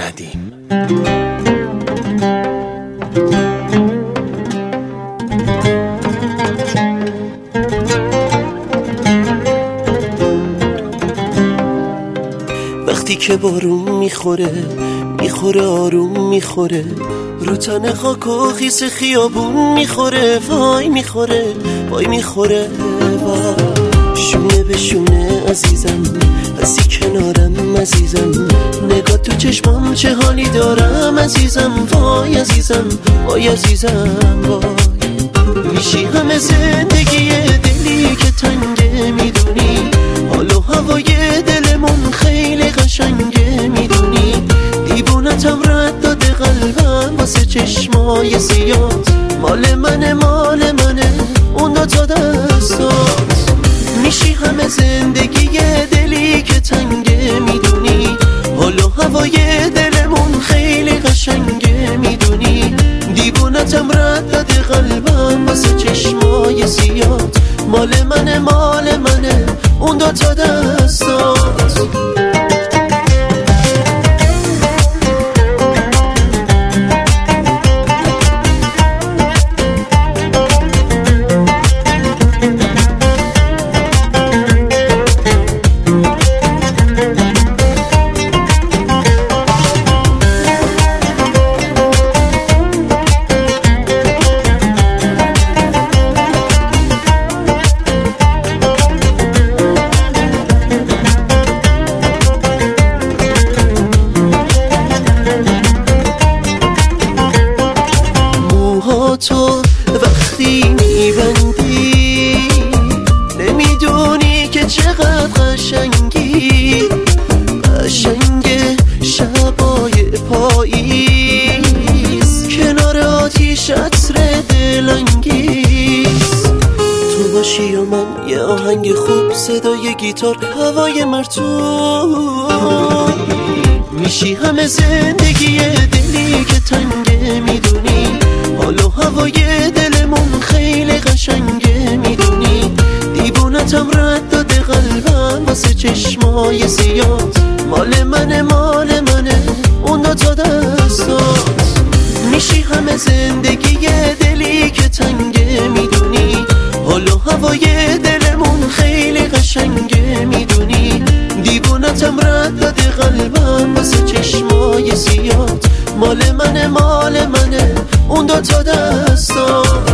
ندیم. وقتی که بارون میخوره آروم میخوره، رو تن خاک و خیس خیابون میخوره، وای میخوره وای شونه به شونه عزیزم، هستی کنارم عزیزم، نگاه تو چشمام چه حالی دارم عزیزم، وای عزیزم وای میشی همه زندگی دلی که تنگه، میدونی حال و هوای دلمون خیلی قشنگه، میدونی دیوونتم رد داده قلبم واسه چشمای زیاد، مال منه اون دوتا دستات، میشی همه زندگی دلی که تنگه، میدونی حال و هوای دلمون خیلی قشنگه، میدونی دیوونتم رد داده قلبم واسه چشمای زیاد، مال منه اون دوتا دستات. تو وقتی میبندی نمیدونی که چقدر قشنگه شبای پاییز، کنار آتیش عطر دلانگیز، تو باشی و من یه آهنگ خوب، صدای گیتار، هوای مرطوب، میشی همه زندگی دلی که تنگه، میدونی حال و هوای دلمون خیلی قشنگه، میدونی دیوونتم رد داده قلبم واسه چشمای زیاد، مال منه اون دوتا دستات، میشی همه زندگی دلی که تنگه، میدونی حال و هوای دلمون خیلی قشنگه، میدونی دیوونتم رد داده قلبم واسه چشمای زیاد، مال منه اون دوتا دستات.